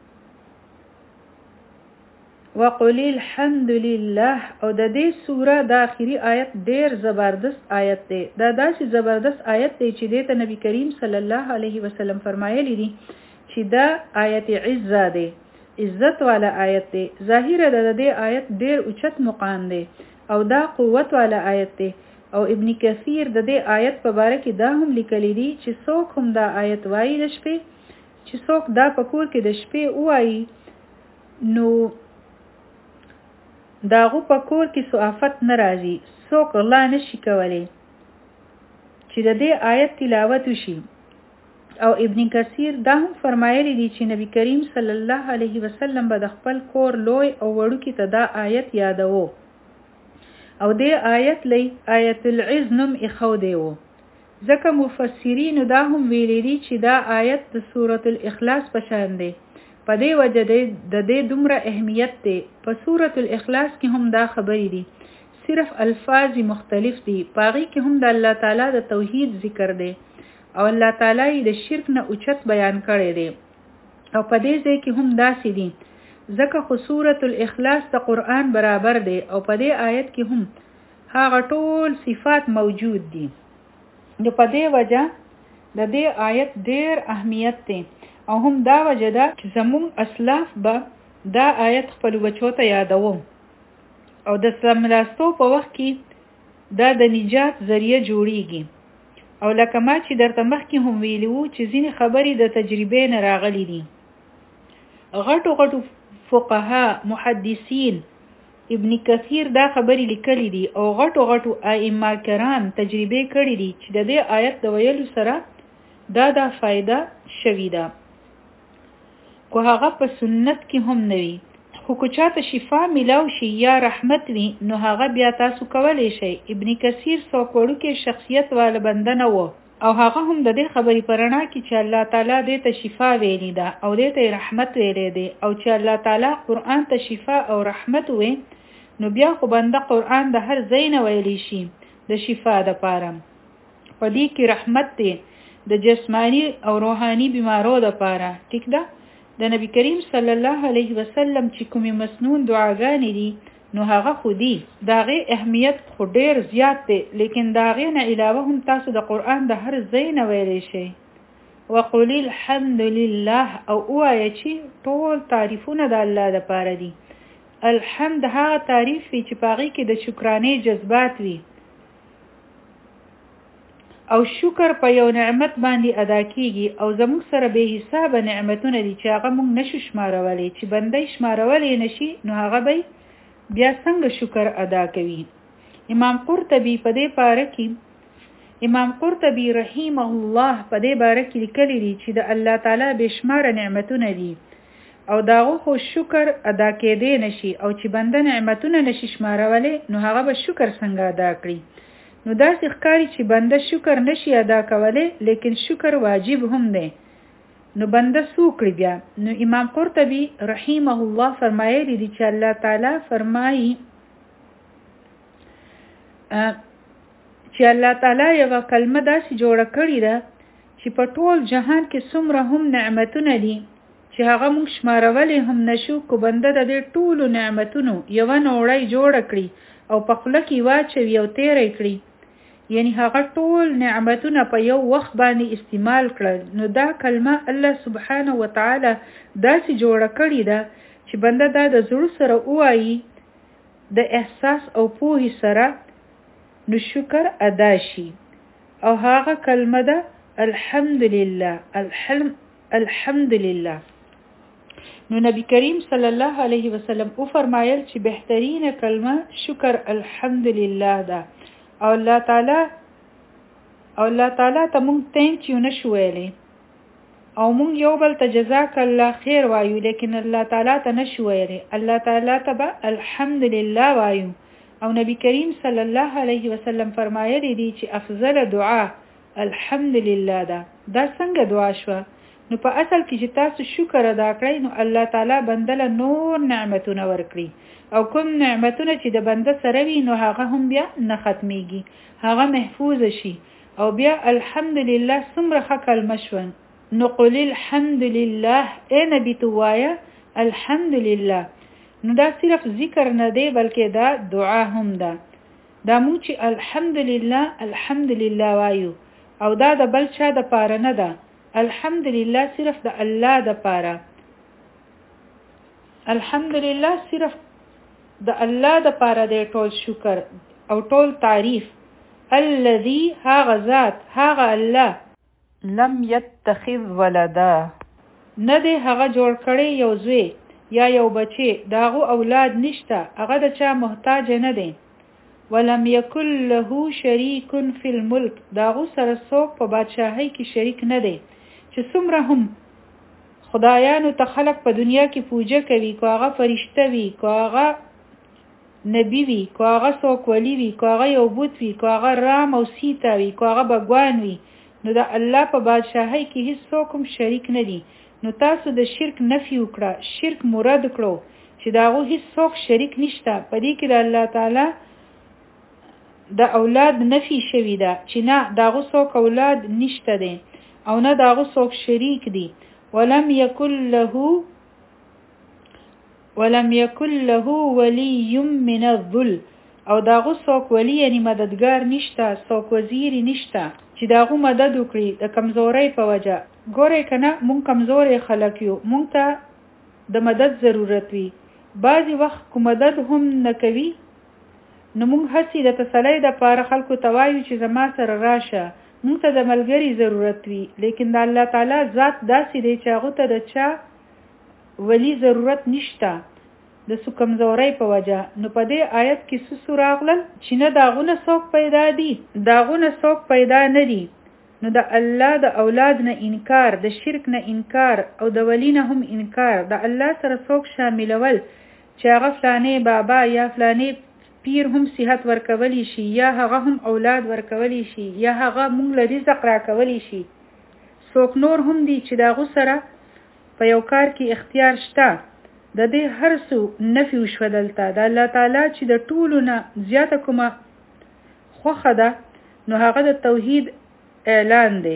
وقل الحمد لله. او د دې سوره د آخري آیت ډیر زبردست آیت دی. دا داسې زبردست آیت دی چې دې ته نبی کریم صلی الله علیه وسلم فرمایلی دی چې دا آیت عزت دی، عزت والا آیت دی. ظاهر د دې آیت ډیر اوچت مقام دی او دا قوت والا آیت دی. او ابن کثیر د دې آیت په باره کې دا هم لیکلی دی چې څوک هم دا آیت وایي د شپې، چې څوک دا په کور کې د شپې وایي نو داغو په کور کې صحافت نه راځي، څوک غلا نشي کولی چې د دې آیت تلاوت وشي. او ابن کثیر دا هم فرمایلی دی چې نبی کریم صلی الله علیه وسلم به د خپل کور لوی او وړوکي ته دا آیت یادوو او دې آیت لی آیت العز نوم ایښودی و. ځکه مفسرینو دا هم ویلی دی چې دا آیت د سورة الاخلاص په شان دی. په دې وجه د دې دومره اهمیت دی. په سورة الاخلاص کې هم دا خبرې دي، صرف الفاظ مختلف دي. پاغي کې هم د الله تعالی د توحید ذکر دی او الله تعالی د شرک نه اوچت بیان کړی دی. او په دې ځای کې هم داسې دي ځکه خو سورة الاخلاص د قرآن برابر دی او په دې آیت کې هم هغه ټول صفات موجود دي. نو په دې وجه د دې آیت ډیر اهمیت دی او هم دا وجه ده چې زموږ اسلاف به دا آیت خپل بچو ته یادوم او د سملاستو په وخت کې دا د نجات ذریعہ جوړیږي. او لکه ما چې درته مخکې هم ویلي وو چې ځینې خبرې د تجربې نه راغلي دي. غټو فقها محدثین ابن کثیر دا خبرې لیکلي دي او غټو ائمه کرام تجربه کړي دي چې د دې آیت د ویلو سره دا فائدہ شوی ده. کو هغه په سنت کې هم نوي خو کو چاته شفا ملاو شي یا رحمت وي نو هغه بیا تاسو کولی شئ. ابن کثیر څوک وړوکی شخصیت والا بنده نه و او هغه هم د دې خبرې پرانا کې چې الله تعالی دې ته شفا ویلي ده او دې ته رحمت ویلي دی او چې الله تعالی قرآن ته شفا او رحمت وي نو بیا خو بنده قرآن د هر ځای نه ویلی شي د شفا د پاره په دې کې رحمت دی د جسمانی او روحاني بیمارو د پاره ټیک ده د نبی کریم صلی الله علیه وسلم چې کومې مسنون دعاګانې دي نو هغه خو دی داغه اهمیت خو ډیر زیات دی لیکن داغه نه علاوه هم تاسو د قرآن د هر ځای نه ویلی شئ وقل الحمد لله او وایي چې ټول تعریفونه د الله لپاره دي الحمد هغه تعریف وی چې پاغي کې د شکرانه جذبات وي او شکر په یو نعمت باندې ادا کیږي او زموږ سره به حساب نعمتونه دي چې هغه موږ نشو شمارولې چې بندې شمارولې نشي نو هغه به بیا څنګه شکر ادا کوي امام قرطبي په دې باره کې امام قرطبي رحمه الله په دې باره کې لیکلي دي چې د الله تعالی بشمار نعمتونه دي او داغه خو شکر ادا کېدې نشي او چې بنده نعمتونه نشي شمارولې نو هغه به شکر څنګه ادا کړي نو داسې ښکاري چې بنده شکر نشي ادا کولای لیکن شکر واجب هم دی نو بنده سوکړي بیا نو امام قرطبي رحمه الله فرمایلی دی چې الله تعالی فرمایي چې الله تعالی یو کلمه داسې جوړه کړې ده چې په ټول جهان کې څومره هم نعمتونه دي چې هغه موږ شمارولې هم نشو کو بنده د دې ټولو نعمتونو یو نوړی جوړ کړي او په خپل کې واچوي او تیرې کړي یعنی هغه ټول نعمتونه په یو وخت باندې استعمال کړل نو دا کلمه الله سبحانه و تعالی داسې جوړه کړې ده چې بنده دا د زړه سره وایي د احساس او پوهې سره نو شکر ادا شي او هغه کلمه ده الحمدلله الحمدلله نو نبی کریم صلی الله علیه وسلم او فرمایل چې بهترینه کلمه شکر الحمدلله ده او الله تعالی ته مونږ تانک یو نشو ویلې او مونږ یو بل ته جزاک الله خیر وایو لیکن الله تعالی ته نشو ویلې الله تعالی ته به الحمدلله وایو او نبی کریم صلی الله علیه وسلم فرمایلی دی چې افضل دعا الحمدلله ده دا څنګه دعا شو نو په اصل کې چې تاسو شکر ادا کړئ نو الله تعالی بندله نور نعمتونه ورکړي او کوم نعمتونه چې د بنده سره وي نو هغه هم بیا نه ختميږي هغه محفوظ شي او بیا الحمدلله څومره ښه کلمه شو نو قل الحمدلله اے نبی توایا الحمدلله نو دا صرف ذکر نه دی بلکې دا دعا هم ده دا مونږ چې الحمدلله وایو او دا د بل چا د پاره نه ده الحمدلله صرف د الله د پاره الحمدلله صرف د الله د پاره دی ټول شکر او ټول تعریف الذي هاغه ذات هاغه الله لم يتخذ ولدا نه دی هغه جوړ کړی یو زوی یا یو بچی داغو اولاد نشته هغه د چا محتاج نه دی ولم يكن له شريك في الملك داغو سره څوک په بادشاہي کې شریک نه دی چې څومره هم خدایانو ته خلق په دنیا کې پوجا کوي کو هغه فرشته وي کو هغه نبی وي کو هغه څوک ولی وي کو هغه یو بوت وي کو هغه رام او سیتا وي کو هغه بګوان وي نو د الله په بادشاہي کې هیڅ څوک هم شریک نه دی نو تاسو د شرک نفي وکړه شرک مراد کړو چې داغو هیڅ څوک شریک نشته په دې کې د الله تعالی د اولاد نفي شوی ده چې نه داغو څوک اولاد نشته دي او نه داغو څوک شریک دي ولم يكن له ولي من الذل او داغو څوک ولی یعنی مددگار نشته څوک وزیر نشته چې داغو مدد وکړي د کمزورۍ په وجه ګورې کنه مونږ کمزورې خلک یو مونږ ته د مدد ضرورت وي بعضی وخت کو مدد هم نه کوي نو مونږ هڅې د تسلی د پاره خلکو ته وایو چې زما سره راشه مونږ ته د ملګری ضرورت وي لیکن د الله تعالی ذات داسې دی چې هغه ته د چا ولی ضرورت نشته د سو کمزورۍ په وجه نو په دې آیت کې څه راغلل چې نه داغونه څوک پیدا دي داغونه څوک پیدا نه دي نو د الله د اولاد نه انکار د شرک نه انکار او د ولی نه هم انکار د الله سره څوک شاملول چې هغه فلانه بابا یا فلانه پیر هم صحت ورکولی شي یا هغه هم اولاد ورکولی شي یا هغه مونږ له رزق راکولی شي څوک نور هم دي چې داغو سره په یو کار کې اختیار شته د دې هر څه نفي وشو دلته د الله تعالی چې د ټولو نه زیاته کومه خوښه ده نو هغه د توحید اعلان دی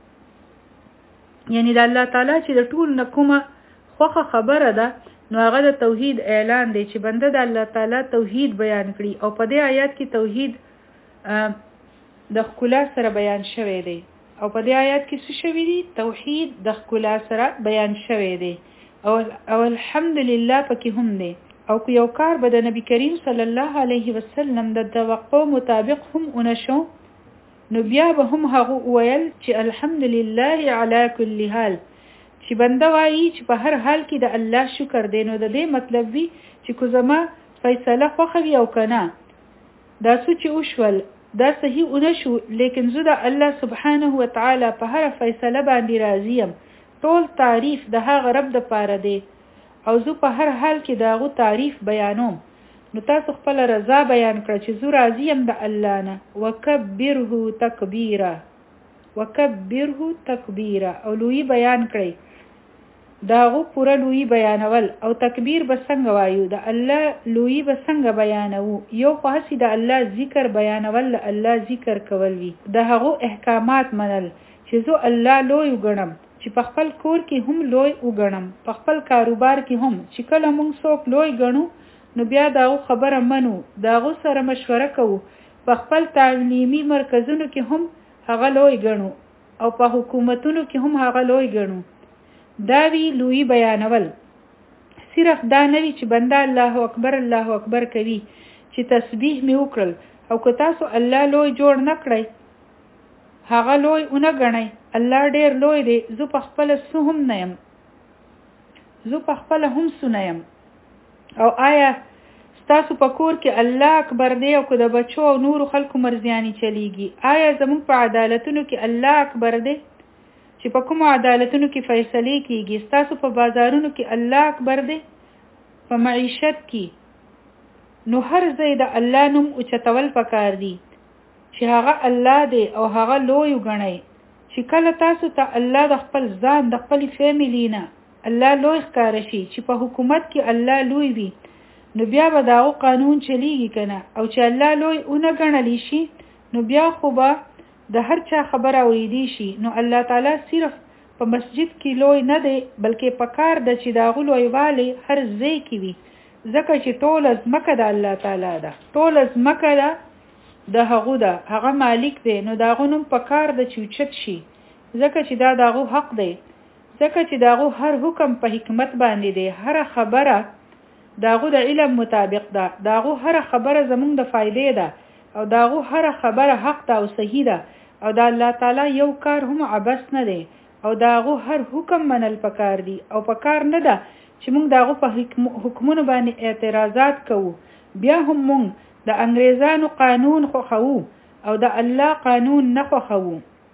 یعنی د الله تعالی چې د ټولو نه کومه خوښه خبره ده نو هغه د توحید اعلان دی چې بنده د الله تعالی توحید بیان کړي او په دې آیات کې توحید د ښکلا سره بیان شوی دی او په دې آیات کې څه شوی دی توحید د ښکلا سره بیان شوی دی او الحمدلله پکې هم دی او که یو کار به د نبی کریم صلی الله علیه وسلم د توقع مطابق هم ونشو نو بیا به هم هغه ویل چې الحمدلله علی کل حال چې بنده وایي چې په هر حال کې د الله شکر دی نو د دې مطلب وي چې کو زما فیصله خوښوي او کنه دا څه چې وشول دا صحیح ونشو لیکن زه د الله سبحانه و تعالی په هر فیصله باندې راضی یم ټول تعریف د هغه رب د پاره دی او زه په هر حال کې داغو تعریف بیانوم نو تاسو خپل رضا بیان کړئ چې زه راضی یم د الله نه وکبره تکبیرا او لوی بیان کړئ داغو پورا لوی بیانول او تکبیر به څنګه وایو د الله لوی به څنګه بیانو یو په هسي د الله ذکر بیانول الله ذکر کول وی د هغو احکامات منل چې زه الله لوی وګڼم چې په خپل کور کې هم لوی وګڼم په خپل کاروبار کې هم چې کله موږ څوک لوی ګڼو نو بیا داغو خبره منو داغو سره مشوره کوو په خپل تعلیمي مرکزونو کې هم هغه لوی ګڼو او په حکومتونو کې هم هغه لوی ګڼو دا وی لوی بیانول صرف دا نوی چې بنده الله اکبر کوي چې تسبیح می وکړل او که تاسو الله لوی جوړ نکړئ هغه لوی اونه غنئ الله ډیر لوی دی زه په خپل سهم نیم او آیا تاسو په کور کې الله اکبر دی او که د بچو او نور خلکو مرزیانی چلیږي آیا زموږ په عدالتونو کې الله اکبر دی چې په کوم عدالتونو کې فیصله کیږي تاسو په بازارونو کې الله اکبر دی په معیشت کې نو هر ځای د الله نوم اوچتول پکار دی چې هغه الله دی او هغه لوی وګڼئ چې کله تاسو ته الله د خپل ځان د خپل فیملی نه الله لوی ښکار شي چې په حکومت کې الله لوی وي نو بیا به داغو قانون چلیږي کنه او چې الله لوی اونه ګڼلی شي نو بیا خو به د هر چا خبره اوریدي شي نو الله تعالی صرف په مسجد کې لوی نه دی بلکې په کار د چې داغو لویوالی هر ځای کې وي ځکه چې ټول ځمکه د الله تعالی ده ټول ځمکه ده د هغه ده هغه مالک دی نو داغو نوم په کار د چوچت شي ځکه چې دا داغو حق دی ځکه چې داغو هر حکم په حکمت باندې دی هر خبره داغو د علم مطابق ده داغو هر خبره زمونږ د فائدې ده او داغو هر خبره حق ده او صحیح ده او د الله تعالی یو کار هم عبث نه دی او داغو هر حکم منل پکار دی او پکار نه ده چې موږ داغو په حکمونو باندې اعتراضات کوو بیا هم موږ د انګریزانو قانون خوښو او د الله قانون نه خوښو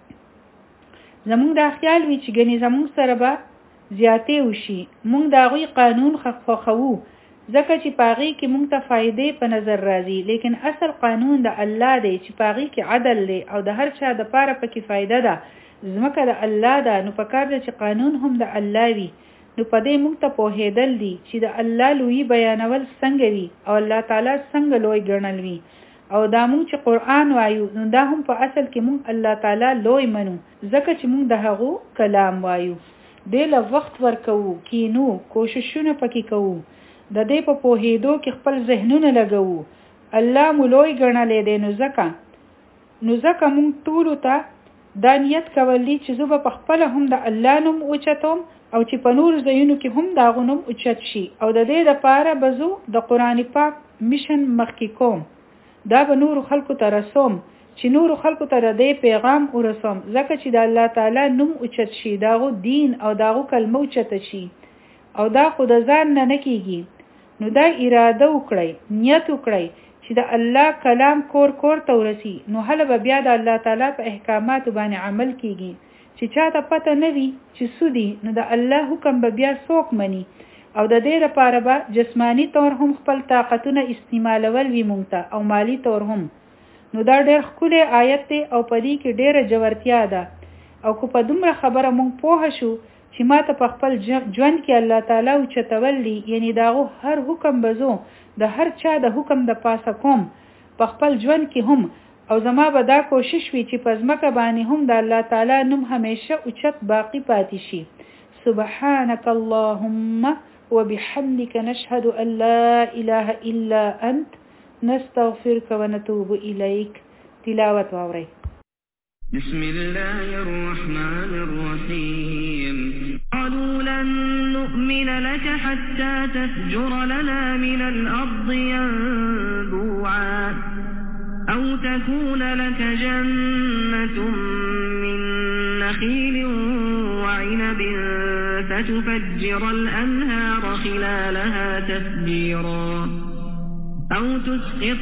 زمونږ دا خیال وی چې ګنې زمونږ سره به زیاتې وشي موږ داغوی قانون خوښو ځکه چې پاغي کې موږ ته فائدې په نظر راځي لیکن اصل قانون د الله دی چې پاغي کې عدل دی او د هر چا د پاره پکې فائدہ ده ځمکه د الله ده نو پکار دی چې قانون هم د الله وي نو په دې موږ ته پوهېدل دي چې د الله لوی بیانول څنګه وي او الله تعالی څنګه لوی ګڼل وي او دا موږ چې قرآن وایو نو دا هم په اصل کې موږ الله تعالی لوی منو ځکه چې موږ د هغو کلام وایو دې له وخت ورکوو کینو کوششونه پکې کوو د دې په پوهېدو کې خپل ذهنونه لګوو الله مو لوی ګڼلی دی نو ځکه موږ ټولو ته دا نیت کولی چې زه به په خپله هم د الله نوم اوچتوم او چې په نور ځایونو کې هم داغو نوم اوچت شي او د دې دپاره به زه د قرآن پاک میشن مخکې کوم دا به نورو خلکو ته رسوم چې نورو خلکو ته د دې پیغام ورسوم ځکه چې د الله تعالی نوم اوچت شي داغو دین او داغو کلمه اوچته شي او دا خو د ځان نه کیږي نو دا اراده وکړئ نیت وکړئ چې د الله کلام کور ته ورسی نو هله به بیا د الله تعالی په احکاماتو باندې عمل کیږي چې چاته پته نه وي چې سودی نو د الله حکم به بیا څوک مني او د دې لپاره به جسمانی طور هم خپل طاقتونه استعمالول وي مونږ ته او مالی طور هم. نو دا ډېر ښکلی آیت دی او په دې کې ډېره جوړتیا ده. او کو په دومره خبره مونږ پوه شو چې ما ته په خپل ژوند کې الله تعالی او چتولي، یعنی داغو هر حکم بزو د هر چا د حکم د پاسه کوم په خپل ژوند کې هم، او زما به دا کوشش وي چې په ځمکه باندې هم د الله تعالی نوم همیشه اوچت باقی پاتې شي. سبحانك اللهم وبحمدك نشهد أن لا إله إلا أنت نستغفرك ونتوب إليك. تلاوة ووري. بسم الله الرحمن الرحيم. قالوا لن نؤمن لك حتى تفجر لنا من الأرض ينبوعا أو تكون لك جنة من نخيل وعنب فتفجر الأنهار خلالها تفجيرا أو تسقط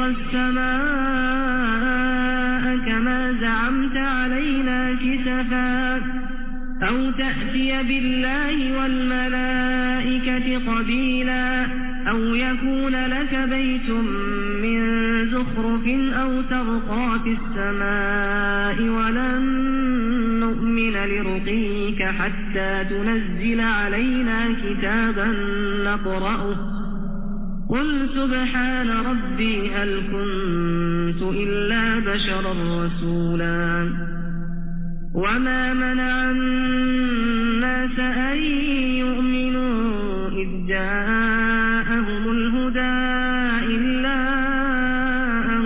السماء كما زعمت علينا كسفا أو تأتي بالله والملائكة قبيلا أو يكون لك بيت من زخرف أو ترقى في السماء ولن نؤمن لرقيك حتى تنزل علينا كتابا نقرأه قل سبحان ربي هل كنت إلا بشرا رسولا وما منع الناس أن يؤمنوا إذ جاءهم الهدى إلا أن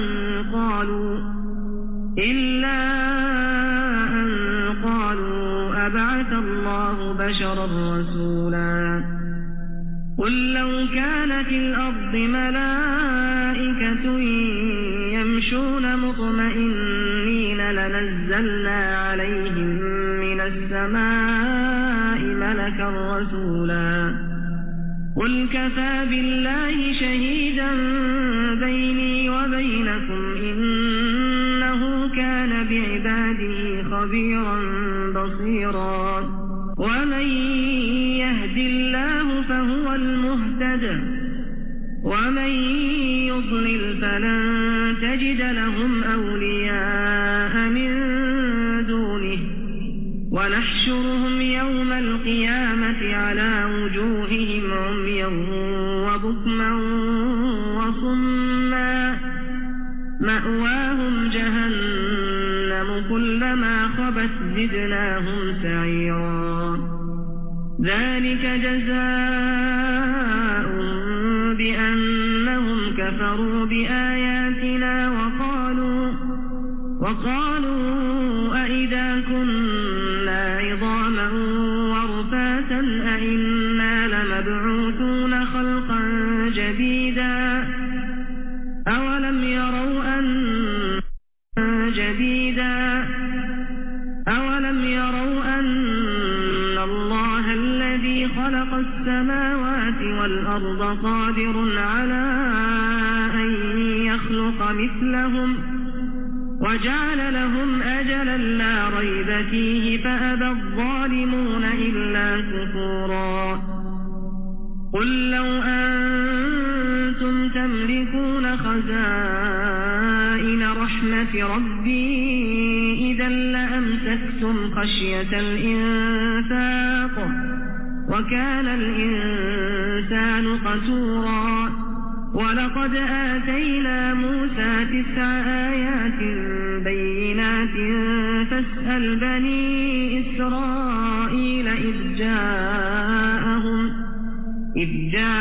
قالوا أبعث الله بشرا رسولا قل لو كان في الأرض ملائكة يمشون مطمئنين لنزلنا عليهم من السماء ملكا رسولا قل كفى بالله شهيدا بيني وبينكم إنه كان بعباده خبيرا بصيرا ومن يهد الله فهو المهتد ومن يضلل فلن تجد لهم أولياء من دونه ونحشرهم يوم القيامة على وجوههم عميا وبكما وصما مأواهم جهنم كلما خبت زدناهم سعيرا ذلك جزاء بأنهم كفروا بآياتنا وقالوا أئذا كنا عظاما ورفاتا أئنا لمبعوثون خلقا جديدا أولم يروا أن الله الذي خلق السماوات والأرض قادر على أن يخلق مثلهم وجعل لهم أجلا لا ريب فيه فأبى الظالمون إلا كفورا قل لو أنتم تملكون خزائن رحمة ربي إذا لأمسكتم خشية الإنفاق وكان الإنسان قتورا ولقد آتينا موسى 9 آيات بينات فاسأل بني إسرائيل إذ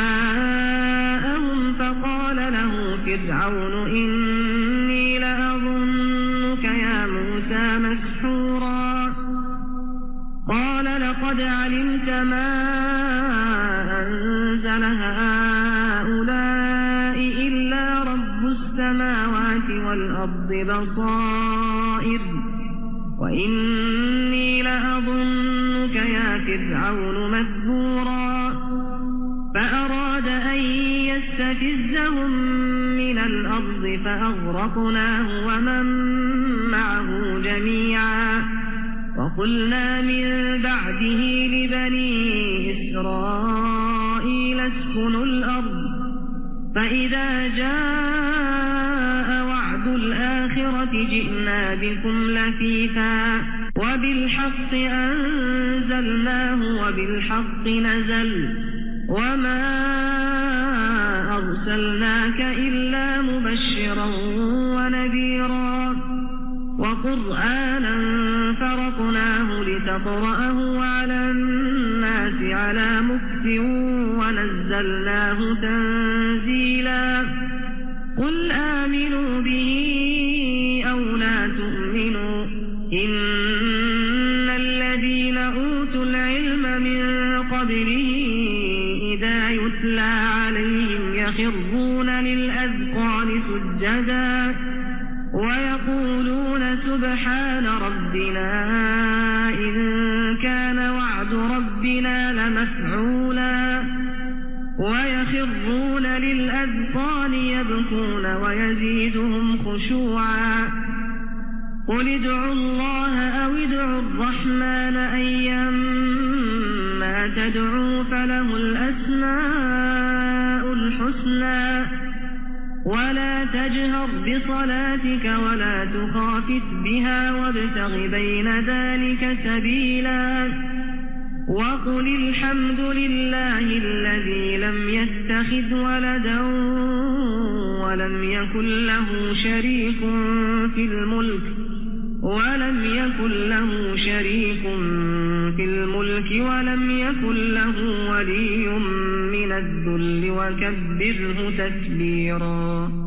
جاءهم فقال له فرعون إني لأظنك يا موسى مسحورا قال لقد علمت ما أنزل هؤلاء إلا رب السماوات والأرض بصائر وإني لأظنك يا فرعون مذبورا فأراد أن يستفزهم من الأرض فأغرقناه ومن معه جميعا وقلنا من بعده لبني إسرائيل فإذا جاء وعد الآخرة جئنا بكم لفيفا وبالحق أنزلناه وبالحق نزل وما أرسلناك إلا مبشرا ونذيرا وقرآنا فرقناه لتقرأه على الناس على مكث ونزلناه تنزيلا قل آمنوا به أو لا تؤمنوا إن الذين أوتوا العلم من قبله إذا يتلى عليهم يخرون للأذقان سجدا ويقولون سبحان ربنا إن كان وعد ربنا لمفعولا ويخرون للأذقان يبكون ويزيدهم خشوعا قل ادعوا الله أو ادعوا الرحمن أيما تدعوا فله الأسماء الحسنى ولا تجهر بصلاتك ولا تخافت بها وابتغ بين ذلك سبيلا وقل الحمد لله الذي لم يتخذ ولدا ولم يكن له شريك في الملك ولم يكن له ولي من الذل وكبره تكبيرا.